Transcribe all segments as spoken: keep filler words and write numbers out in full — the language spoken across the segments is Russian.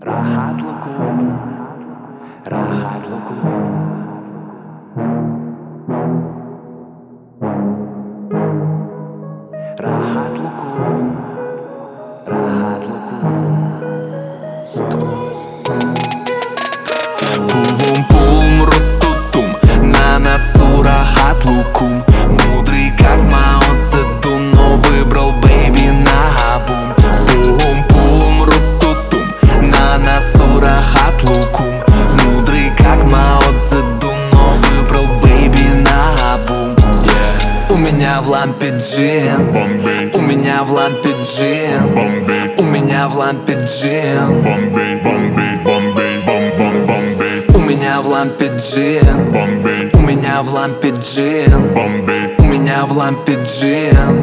Rahat lukum, rahat lukum. Rahat lukum, rahat lukum. Пум-пум, рут-ту-тум, на носу рахат лукум. Мудрый как Мао Цзэдун, но выбрал бэйби наобум. Пум-пум, рут-ту-тум, на носу рахат лукум. Мудрый как Мао Цзэдун, но выбрал бэйби наобум. У меня в лампе джин, у меня в лампе джин, у меня в лампе джин. У меня в лампе джин, у меня в лампе джин, у меня в лампе джин.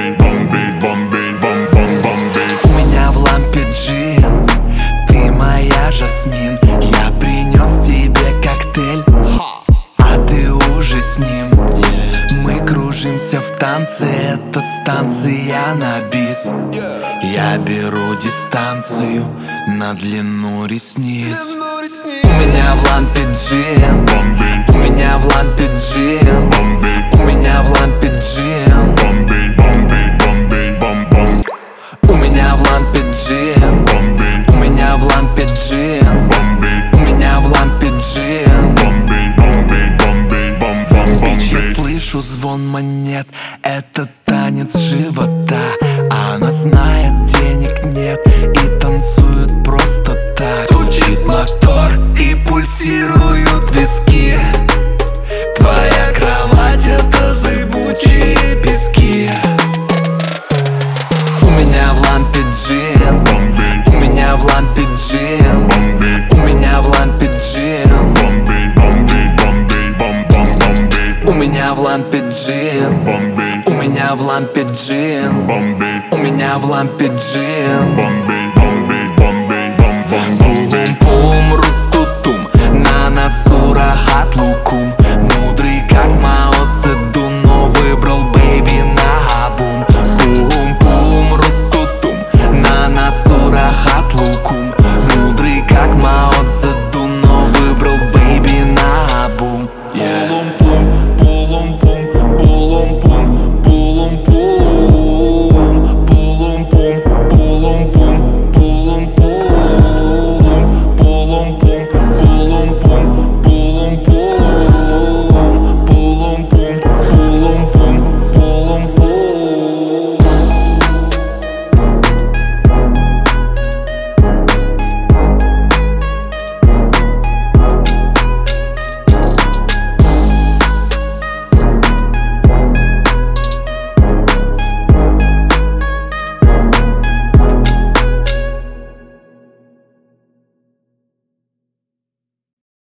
У меня в лампе джин, ты моя Жасмин. Я принес тебе коктейль, а ты уже с ним. Мы кружимся в танце, это станция на бис. Я беру дистанцию на длину ресниц. У меня в лампе джин, у меня в лампе джин, у меня в лампе джин. У меня в лампе джин, у меня в лампе джин, у меня в лампе джин. Бич, я слышу звон монет, это танец живота. Она знает, денег нет и танцует просто так. Стучит мотор и пульсируют виски. Твоя кровать — это зыбучие пески. У меня в лампе джин, у меня в лампе джин, у меня в лампе джин. У меня в лампе джин, у меня в лампе джин, у меня в лампе джин. Пум-пум, рут-ту-тум, на носу рахат лукум. Мудрый как Мао Цзэдун, но выбрал бэйби наобум. Пум-пум, рут-ту-тум, на носу рахат лукум.